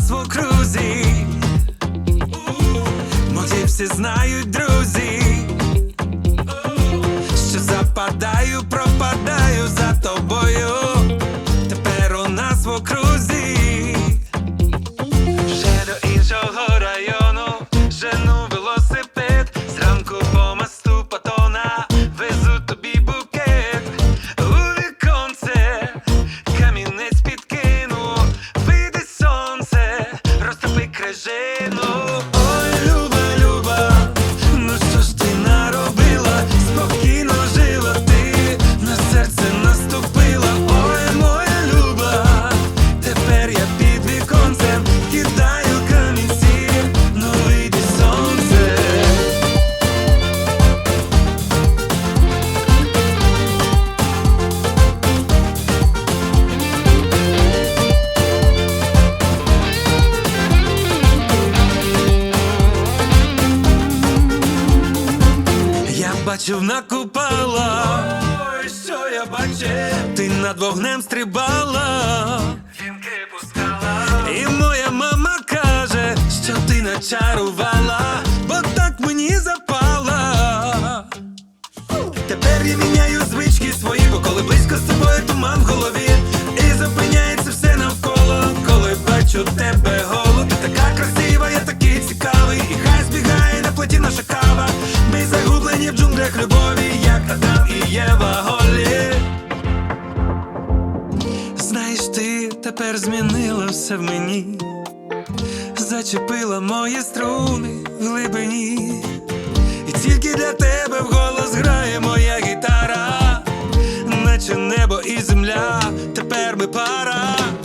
нас в окрузі, мої всі знають друзі, що западаю, пропадаю за тобою. Тепер у нас в окрузі, вже до іншого району жену велосипед, зранку по мосту Патона везу тобі букет. У віконце камінець підкину, вийде сонце, розтопи крижину. Ой, Люба, Люба, ну що ж ти наробила? Спокійно жила ти, на серце наступила. Ой, моя Люба, тепер я під віконцем кидаю камінці, ну вийде сонце. Я бачив на купала, ой, що я бачив, ти над вогнем стрибала, вінки пускала, і моя мама каже, що ти начарувала, бо так мені запала. Тепер я міняю звички свої, бо коли близько з тобою туман в голові, і зупиняється все навколо, коли бачу тебе голу. Ти така красива, я такий цікавий, і хай збігає на плиті наша кава. Ми загублені в джунглях любові, як Адам і Єва голі. Знаєш, ти тепер змінила все в мені, зачепила мої струни в глибині, і тільки для тебе вголос грає моя гітара, наче небо і земля, тепер ми пара.